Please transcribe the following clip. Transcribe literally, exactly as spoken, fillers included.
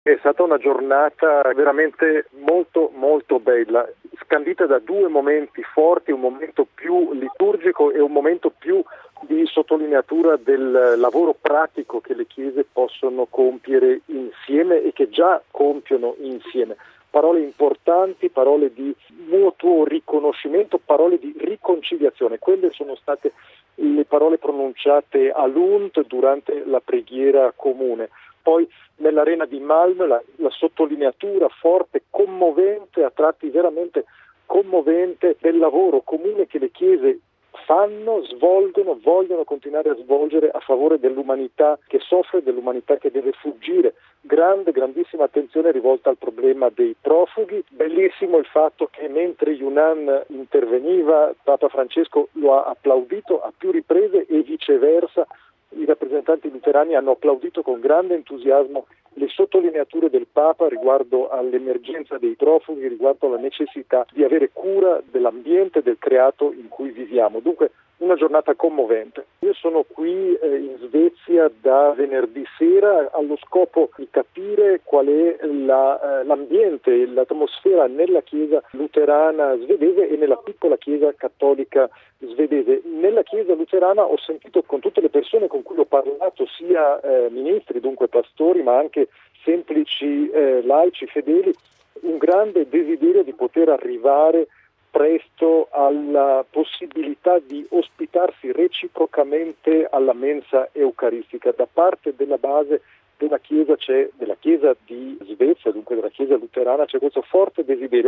È stata una giornata veramente molto molto bella, scandita da due momenti forti, un momento più liturgico e un momento più di sottolineatura del lavoro pratico che le chiese possono compiere insieme e che già compiono insieme. Parole importanti, parole di mutuo riconoscimento, parole di riconciliazione. Quelle sono state le parole pronunciate a Lund durante la preghiera comune. Poi nell'arena di Malmö la, la sottolineatura forte, commovente, a tratti veramente commovente del lavoro comune che le chiese fanno, svolgono, vogliono continuare a svolgere a favore dell'umanità che soffre, dell'umanità che deve fuggire. Grande, grandissima attenzione rivolta al problema dei profughi. Bellissimo il fatto che mentre Yunnan interveniva, Papa Francesco lo ha applaudito a più riprese e viceversa. I rappresentanti luterani hanno applaudito con grande entusiasmo le sottolineature del Papa riguardo all'emergenza dei profughi, riguardo alla necessità di avere cura dell'ambiente, del creato in cui viviamo. Dunque una giornata commovente. Io sono qui eh, in Svezia da venerdì sera allo scopo di capire qual è la, eh, l'ambiente, l'atmosfera nella chiesa luterana svedese e nella piccola chiesa cattolica svedese. Nella chiesa luterana ho sentito con tutte le persone con cui ho parlato, sia eh, ministri, dunque pastori, ma anche semplici eh, laici fedeli, un grande desiderio di poter arrivare presto alla possibilità di ospitarsi reciprocamente alla mensa eucaristica. Da parte della base della Chiesa c'è, della Chiesa di Svezia, dunque della Chiesa luterana, c'è questo forte desiderio.